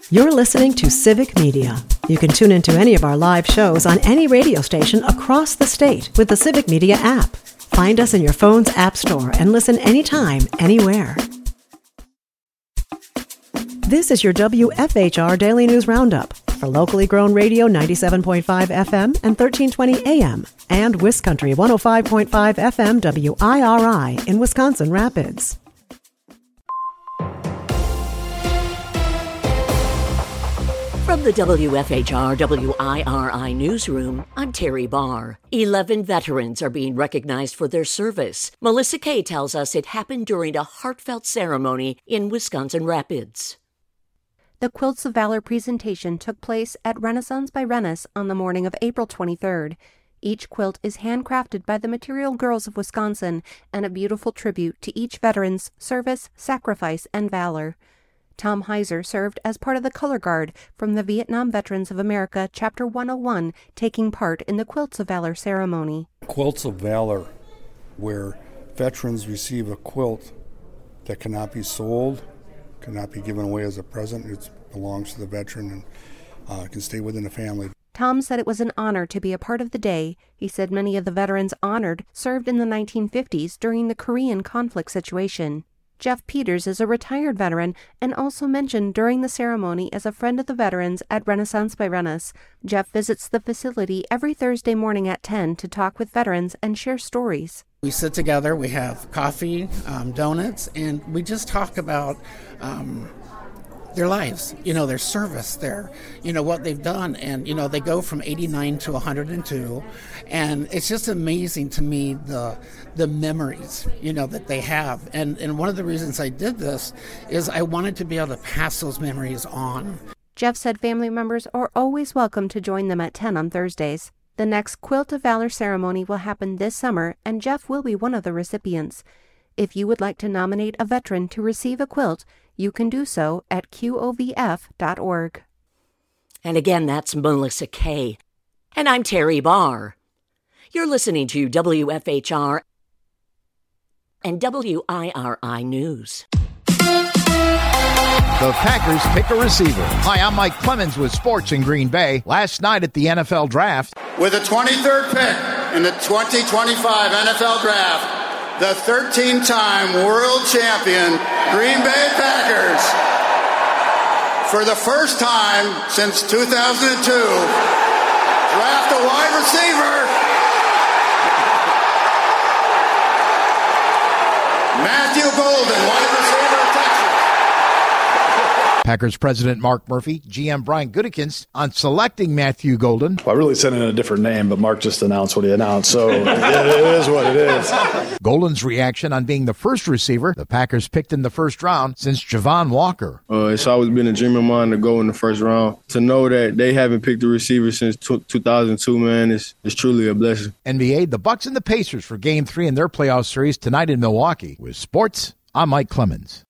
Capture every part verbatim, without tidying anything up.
You're listening to Civic Media. You can tune into any of our live shows on any radio station across the state with the Civic Media app. Find us in your phone's app store and listen anytime, anywhere. This is your W F H R Daily News Roundup for locally grown radio ninety-seven point five F M and thirteen twenty A M and WisCountry one oh five point five F M W I R I in Wisconsin Rapids. From the W F H R W I R I newsroom, I'm Terry Barr. Eleven veterans are being recognized for their service. Melissa Kay tells us it happened during a heartfelt ceremony in Wisconsin Rapids. The Quilts of Valor presentation took place at Renaissance by Rennis on the morning of April twenty-third. Each quilt is handcrafted by the Material Girls of Wisconsin and a beautiful tribute to each veteran's service, sacrifice, and valor. Tom Heiser served as part of the Color Guard from the Vietnam Veterans of America Chapter one oh one, taking part in the Quilts of Valor ceremony. Quilts of Valor, where veterans receive a quilt that cannot be sold, cannot be given away as a present. It belongs to the veteran and uh, can stay within the family. Tom said it was an honor to be a part of the day. He said many of the veterans honored served in the nineteen fifties during the Korean conflict situation. Jeff Peters is a retired veteran and also mentioned during the ceremony as a friend of the veterans at Renaissance by Rennis. Jeff visits the facility every Thursday morning at ten to talk with veterans and share stories. We sit together, we have coffee, um, donuts, and we just talk about um, their lives, you know, their service, their, you know, what they've done. And, you know, they go from eighty-nine to one hundred two. And it's just amazing to me the the memories, you know, that they have. And, and one of the reasons I did this is I wanted to be able to pass those memories on. Jeff said family members are always welcome to join them at ten on Thursdays. The next Quilt of Valor ceremony will happen this summer, and Jeff will be one of the recipients. If you would like to nominate a veteran to receive a quilt, you can do so at Q O V F dot org. And again, that's Melissa Kay. And I'm Terry Barr. You're listening to W F H R and W I R I News. The Packers pick a receiver. Hi, I'm Mike Clemens with Sports in Green Bay. Last night at the N F L Draft. With the twenty-third pick in the twenty twenty-five N F L Draft, the thirteen-time world champion Green Bay Packers, for the first time since two thousand two, draft a wide receiver, Matthew Golden, wide receiver of Texas. Packers president Mark Murphy, G M Brian Gutekunst on selecting Matthew Golden. Well, I really sent in a different name, but Mark just announced what he announced, so it, it is what it is. Golden's reaction on being the first receiver the Packers picked in the first round since Javon Walker. Uh, it's always been a dream of mine to go in the first round. To know that they haven't picked a receiver since two thousand two, man, is is truly a blessing. N B A, the Bucks and the Pacers for Game three in their playoff series tonight in Milwaukee. With sports, I'm Mike Clemens.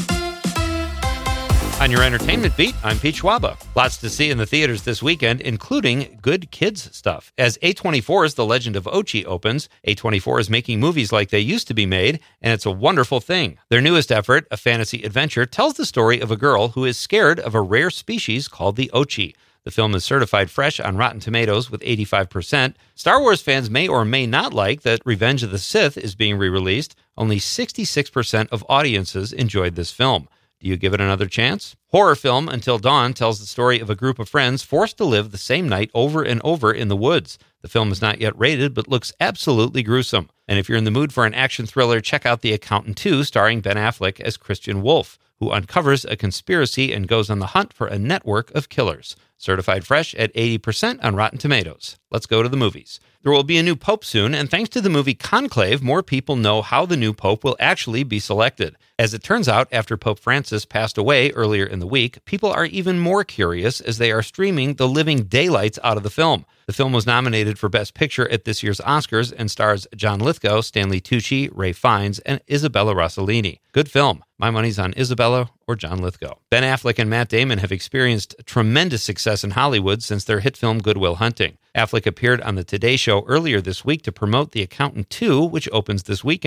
On your entertainment beat, I'm Pete Schwaba. Lots to see in the theaters this weekend, including good kids stuff. As A twenty-four's The Legend of Ochi opens, A twenty-four is making movies like they used to be made, and it's a wonderful thing. Their newest effort, a fantasy adventure, tells the story of a girl who is scared of a rare species called the Ochi. The film is certified fresh on Rotten Tomatoes with eighty-five percent. Star Wars fans may or may not like that Revenge of the Sith is being re-released. Only sixty-six percent of audiences enjoyed this film. Do you give it another chance? Horror film Until Dawn tells the story of a group of friends forced to live the same night over and over in the woods. The film is not yet rated, but looks absolutely gruesome. And if you're in the mood for an action thriller, check out The Accountant two, starring Ben Affleck as Christian Wolf, who uncovers a conspiracy and goes on the hunt for a network of killers. Certified fresh at eighty percent on Rotten Tomatoes. Let's go to the movies. There will be a new pope soon, and thanks to the movie Conclave, more people know how the new pope will actually be selected. As it turns out, after Pope Francis passed away earlier in the week, people are even more curious as they are streaming the living daylights out of the film. The film was nominated for Best Picture at this year's Oscars and stars John Lithgow, Stanley Tucci, Ray Fiennes, and Isabella Rossellini. Good film. My money's on Isabella or John Lithgow. Ben Affleck and Matt Damon have experienced tremendous success in Hollywood since their hit film Good Will Hunting. Affleck appeared on the Today Show earlier this week to promote The Accountant two, which opens this weekend.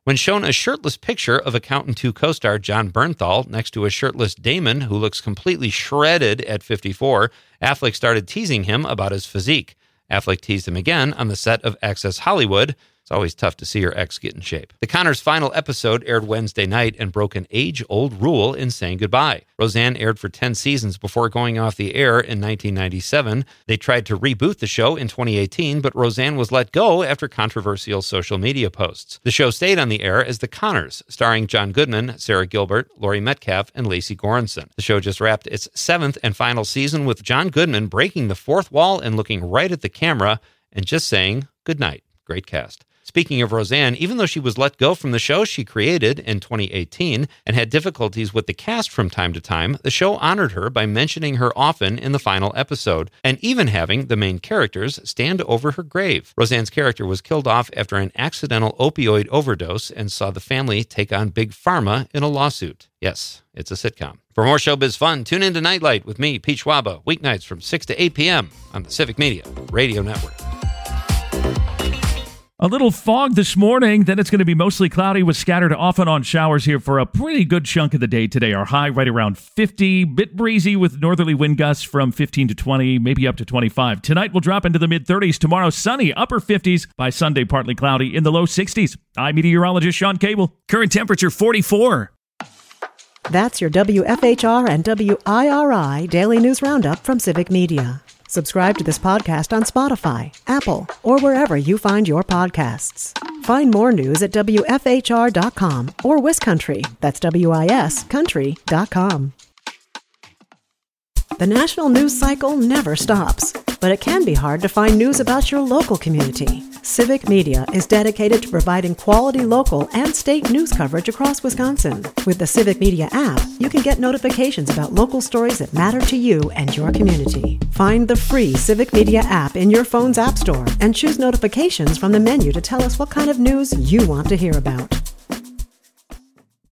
When shown a shirtless picture of Accountant two co-star John Bernthal next to a shirtless Damon who looks completely shredded at fifty-four, Affleck started teasing him about his physique. Affleck teased him again on the set of Access Hollywood. It's always tough to see your ex get in shape. The Conners' final episode aired Wednesday night and broke an age-old rule in saying goodbye. Roseanne aired for ten seasons before going off the air in nineteen ninety-seven. They tried to reboot the show in twenty eighteen, but Roseanne was let go after controversial social media posts. The show stayed on the air as The Conners, starring John Goodman, Sarah Gilbert, Laurie Metcalf, and Lacey Goranson. The show just wrapped its seventh and final season with John Goodman breaking the fourth wall and looking right at the camera and just saying goodnight. Great cast. Speaking of Roseanne, even though she was let go from the show she created in twenty eighteen and had difficulties with the cast from time to time, the show honored her by mentioning her often in the final episode, and even having the main characters stand over her grave. Roseanne's character was killed off after an accidental opioid overdose and saw the family take on Big Pharma in a lawsuit. Yes, it's a sitcom. For more showbiz fun, tune in to Nightlight with me, Pete Schwaba, weeknights from six to eight p.m. on the Civic Media Radio Network. A little fog this morning, then it's going to be mostly cloudy with scattered off and on showers here for a pretty good chunk of the day today. Our high right around fifty, bit breezy with northerly wind gusts from fifteen to twenty, maybe up to twenty-five. Tonight we'll drop into the mid-thirties. Tomorrow sunny, upper fifties. By Sunday partly cloudy in the low sixties. I'm meteorologist Sean Cable. Current temperature forty-four. That's your W F H R and W I R I Daily News Roundup from Civic Media. Subscribe to this podcast on Spotify, Apple, or wherever you find your podcasts. Find more news at W F H R dot com or WisCountry, that's W I S country dot com. The national news cycle never stops, but it can be hard to find news about your local community. Civic Media is dedicated to providing quality local and state news coverage across Wisconsin. With the Civic Media app, you can get notifications about local stories that matter to you and your community. Find the free Civic Media app in your phone's app store and choose notifications from the menu to tell us what kind of news you want to hear about.